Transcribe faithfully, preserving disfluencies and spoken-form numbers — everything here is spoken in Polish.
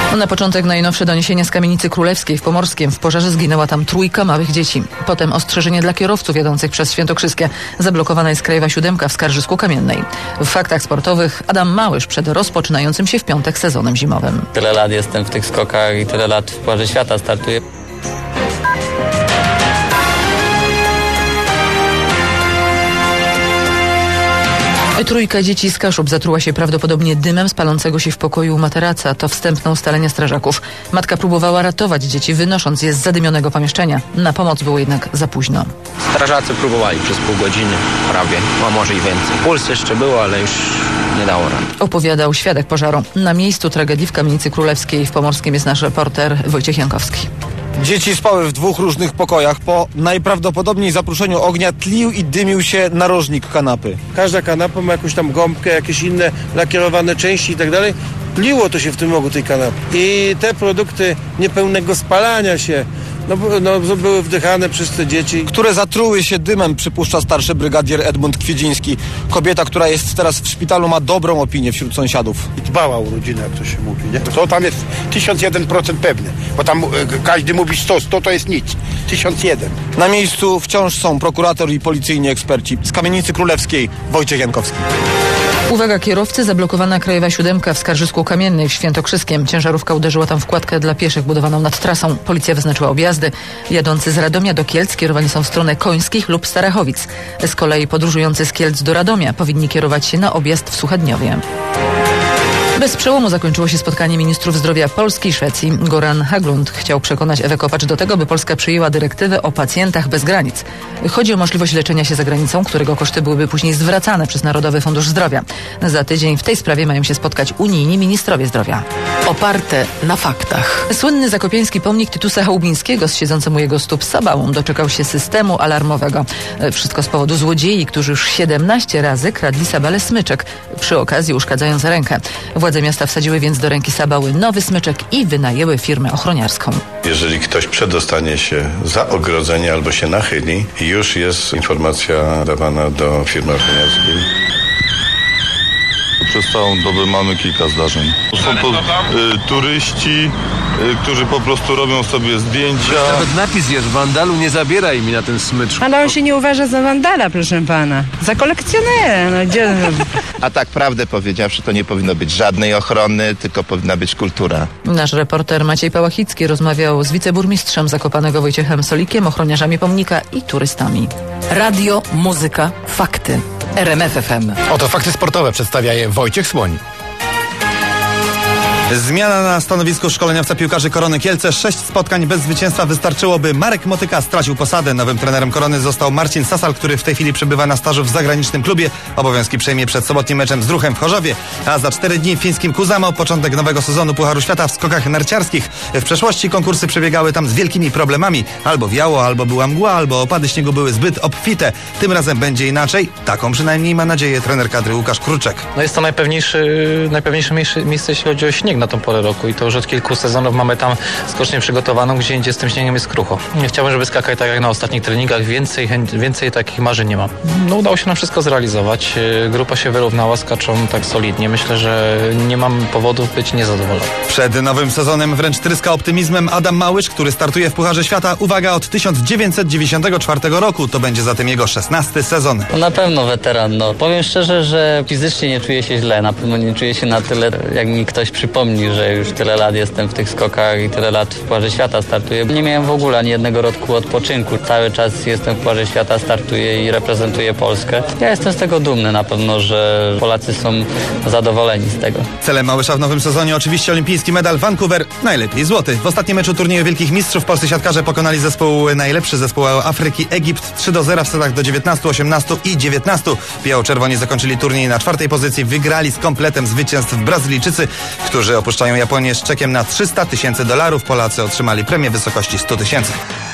Na początek najnowsze doniesienia z Kamienicy Królewskiej w Pomorskiem. W pożarze zginęła tam trójka małych dzieci. Potem ostrzeżenie dla kierowców jadących przez Świętokrzyskie. Zablokowana jest Krajowa Siódemka w Skarżysku-Kamiennej. W faktach sportowych Adam Małysz przed rozpoczynającym się w piątek sezonem zimowym. Tyle lat jestem w tych skokach i tyle lat w Pucharze Świata startuję. Trójka dzieci z Kaszub zatruła się prawdopodobnie dymem z palącego się w pokoju materaca. To wstępne ustalenia strażaków. Matka próbowała ratować dzieci, wynosząc je z zadymionego pomieszczenia. Na pomoc było jednak za późno. Strażacy próbowali przez pół godziny prawie, a może i więcej. Puls jeszcze było, ale już nie dało rady. Opowiadał świadek pożaru. Na miejscu tragedii w Kamienicy Królewskiej w Pomorskim jest nasz reporter Wojciech Jankowski. Dzieci spały w dwóch różnych pokojach. Po najprawdopodobniej zapruszeniu ognia tlił i dymił się narożnik kanapy. Każda kanapa ma jakąś tam gąbkę, jakieś inne lakierowane części i tak dalej. Tliło to się w tym rogu tej kanapy. I te produkty niepełnego spalania się no, no, były wdychane przez te dzieci. Które zatruły się dymem, przypuszcza starszy brygadier Edmund Kwiedziński. Kobieta, która jest teraz w szpitalu, ma dobrą opinię wśród sąsiadów. I dbała o rodzinę, jak to się mówi, nie? To tam jest tysiąc jeden procent pewne, bo tam y, każdy mówi sto, sto to jest nic. tysiąc jeden. Na miejscu wciąż są prokurator i policyjni eksperci. Z Kamienicy Królewskiej Wojciech Jankowski. Uwaga kierowcy, zablokowana Krajowa Siódemka w Skarżysku-Kamiennej w Świętokrzyskiem. Ciężarówka uderzyła tam w kładkę dla pieszych budowaną nad trasą. Policja wyznaczyła objazdy. Jadący z Radomia do Kielc kierowani są w stronę Końskich lub Starachowic. Z kolei podróżujący z Kielc do Radomia powinni kierować się na objazd w Suchedniowie. Bez przełomu zakończyło się spotkanie ministrów zdrowia Polski i Szwecji. Goran Haglund chciał przekonać Ewę Kopacz do tego, by Polska przyjęła dyrektywę o pacjentach bez granic. Chodzi o możliwość leczenia się za granicą, którego koszty byłyby później zwracane przez Narodowy Fundusz Zdrowia. Za tydzień w tej sprawie mają się spotkać unijni ministrowie zdrowia. Oparte na faktach. Słynny zakopiański pomnik Tytusa Chałubińskiego z siedzącym u jego stóp Sabałą doczekał się systemu alarmowego. Wszystko z powodu złodziei, którzy już siedemnaście razy kradli Sabale smyczek, przy okazji uszkadzając rękę. Władze miasta wsadziły więc do ręki Sabały nowy smyczek i wynajęły firmę ochroniarską. Jeżeli ktoś przedostanie się za ogrodzenie albo się nachyli, już jest informacja dawana do firmy ochroniarskiej. Przez całą dobę mamy kilka zdarzeń. Są to y, turyści, y, którzy po prostu robią sobie zdjęcia. Nawet napis jest: wandalu nie zabieraj mi na ten smycz. Ale on się nie uważa za wandala, proszę pana. Za kolekcjonera. No, gdzie... A tak prawdę powiedziawszy, to nie powinno być żadnej ochrony, tylko powinna być kultura. Nasz reporter Maciej Pałachicki rozmawiał z wiceburmistrzem Zakopanego Wojciechem Solikiem, ochroniarzami pomnika i turystami. Radio, muzyka, fakty. R M F F M. Oto fakty sportowe przedstawia je Wojciech Słoń. Zmiana na stanowisku szkoleniowca piłkarzy Korony Kielce. Sześć spotkań bez zwycięstwa wystarczyłoby. Marek Motyka stracił posadę. Nowym trenerem Korony został Marcin Sasal, który w tej chwili przebywa na stażu w zagranicznym klubie. Obowiązki przejmie przed sobotnim meczem z Ruchem w Chorzowie. A za cztery dni w fińskim Kuzamo początek nowego sezonu Pucharu Świata w skokach narciarskich. W przeszłości konkursy przebiegały tam z wielkimi problemami. Albo wiało, albo była mgła, albo opady śniegu były zbyt obfite. Tym razem będzie inaczej. Taką przynajmniej ma nadzieję trener kadry Łukasz Kruczek. No jest to najpewniejszy, najpewniejsze miejsce, miejsce, jeśli chodzi o śnieg na tą porę roku i to już od kilku sezonów mamy tam skocznię przygotowaną, gdzie indziej z tym śniegiem jest krucho. Nie chciałbym, żeby skakać tak jak na ostatnich treningach, więcej, więcej takich marzeń nie mam. No udało się nam wszystko zrealizować, grupa się wyrównała, skaczą tak solidnie, myślę, że nie mam powodów być niezadowolony. Przed nowym sezonem wręcz tryska optymizmem Adam Małysz, który startuje w Pucharze Świata, uwaga, od tysiąc dziewięćset dziewięćdziesiątego czwartego roku, to będzie zatem jego szesnasty sezon. No na pewno weteran, no. Powiem szczerze, że fizycznie nie czuję się źle, na pewno nie czuję się na tyle, jak mi ktoś przypomni, że już tyle lat jestem w tych skokach i tyle lat w Pucharze Świata startuję. Nie miałem w ogóle ani jednego roku odpoczynku. Cały czas jestem w Pucharze Świata, startuję i reprezentuję Polskę. Ja jestem z tego dumny na pewno, że Polacy są zadowoleni z tego. Celem Małysza w nowym sezonie oczywiście olimpijski medal Vancouver, najlepiej złoty. W ostatnim meczu turnieju Wielkich Mistrzów polscy siatkarze pokonali zespół, najlepszy zespół Afryki, Egipt, trzy do zera w setach do dziewiętnastu, osiemnastu i dziewiętnastu. Biało-czerwoni zakończyli turniej na czwartej pozycji, wygrali z kompletem zwycięstw Brazylijczycy, którzy opuszczają Japonię z czekiem na trzysta tysięcy dolarów. Polacy otrzymali premię w wysokości sto tysięcy.